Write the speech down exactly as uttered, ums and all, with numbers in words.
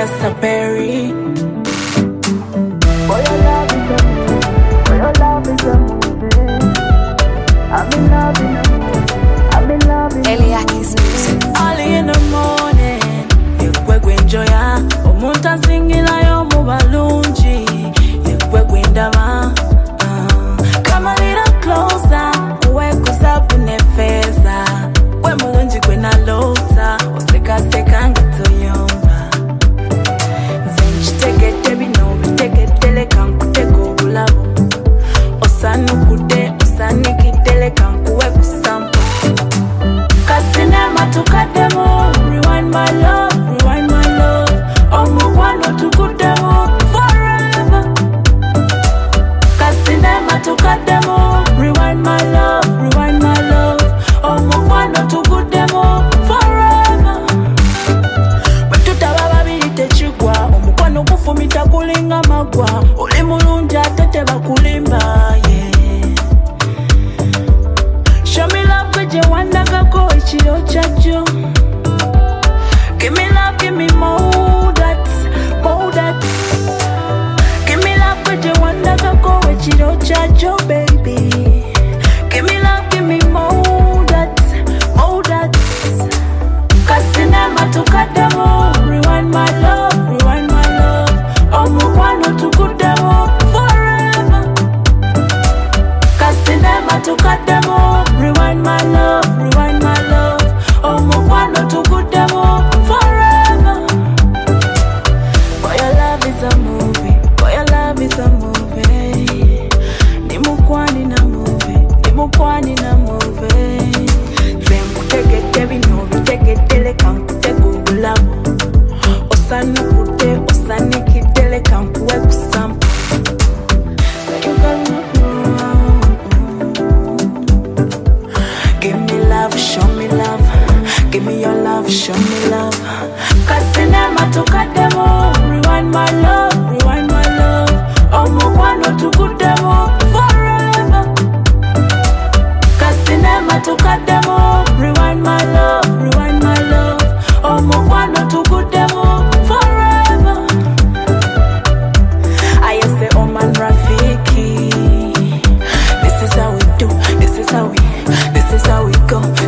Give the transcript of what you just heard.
just a berry. Boy, your love is a movie. Boy, your love is a movie. I'm in love in a movie. I'm in love in a movie. Eliakis music. Early in the morning, yekwe enjoya. Omunta singila yo mu balungi. Yekwe ndama. Come a little closer. Uwe kusabu nefeza. We mulungi kwe na lota. Oseka seka ngito yomba. Zenji teke tebi no biteke tele kankuteko bulabo. Osanu kude, osani kitele kankuwe kusampa. Kasinema tukademo, rewind my love, rewind my love. Omukwano tukudemo, forever. Kasinema tukademo, rewind my love, rewind my love. Omukwano tukudemo, forever. Batuta babiri techikwa, omukwano kufumita kulinga magwa. Oli mulungi atete bakulimba, yeah. Show me love kweje wandagako ekiro kyajjo. Give me love, give me more that, more that. Give me love kweje wandagako ekiro kyajjo, baby. Give me love, give me more that, more that. Kasinema tukademo, rewind my love, rewind my love. Omukwano tukudemo, forever. Kasinema tukademo, rewind my love, rewind my love. Omukwano tukudemo, forever. Boy, your love is a movie. Boy, your love is a movie. Nimukwani na movie. Nimukwani na movie. Zembu teke tebi no biteke tele kankuteko bulabo. Osani kude, osani kitele kankuwe kusampa. Give me love, show me love. Give me your love, show me love. Kasinema tukademo, rewind my love, rewind my love. Omukwano tukudemo, forever. Kasinema tukademo, rewind my love, rewind my love. Omukwano tukudemo, forever. I say, oh man, Rafiki. This is how we do, this is how we, this is how we go.